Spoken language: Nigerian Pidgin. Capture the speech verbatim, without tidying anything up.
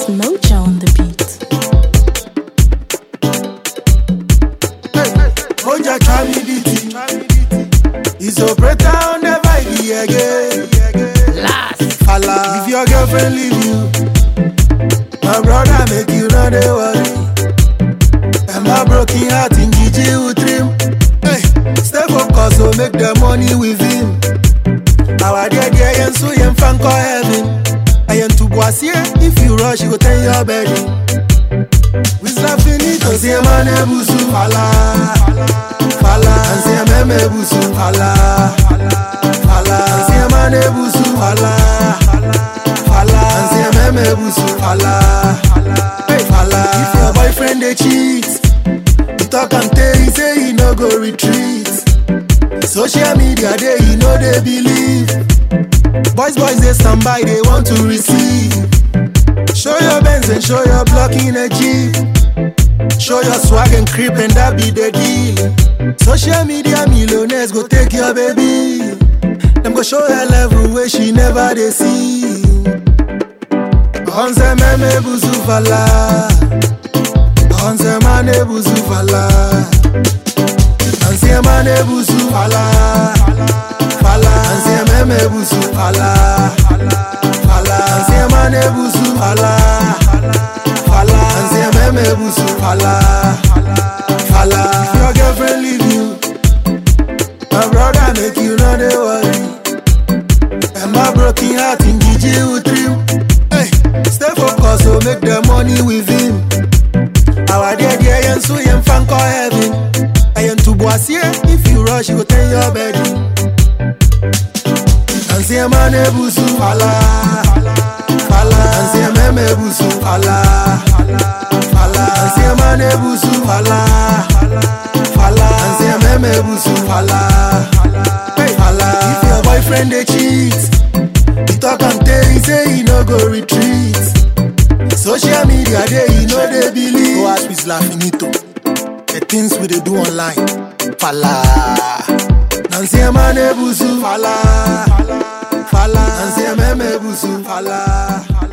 It's Mojo on the beat. Hey, Mojo try me beat. He's operator on the vibe again. Last. Fala, if your girlfriend leave you, my brother make you not dey worry. And my broken heart in Gigi with trim. Hey, stay focused, so make the money with him. Our dear dear yen so yen fan call heaven. I am to boissy, if you rush, you go turn your bed in. We slap finito, and say man ebusu fala, fala, and say meme ebusu fala, fala, and say man ebusu fala, fala, and say meme ebusu fala, hey fala. If your boyfriend dey cheat, you talk and tell you say he no go retreat. Social media dey, you know they believe. Boys, boys, they stand by, they want to receive. Show your Benz and show your block in a Jeep. Show your swag and creep and that be the deal. Social media millionaires go take your baby. Them go show her level where she never they see. Onse meme buzu fala, onse mane buzu fala, onse mane buzu fala. Fala, anse meme busu fala, fala, anse mane busu fala, fala, anse meme busu fala, fala. If your girlfriend leave you, my brother make you not dey worry. And my broken heart in Gigi with trim. Hey, stay focused, so make the money with him. Our dear dear yen so yen fan call heaven. I am to boissy, if you rush, you go turn your bed in. And say man ebusu fala, fala, and say meme ebusu fala, fala, and say man ebusu fala, fala, and say meme ebusu fala, hey fala. If your boyfriend dey cheat, you talk and tell you say he no go retreat. Social media dey, you know they believe. Go ask with Lafinito, the things we dey do online, fala. Nancy mane busu fala, fala, Nancy meme busu fala.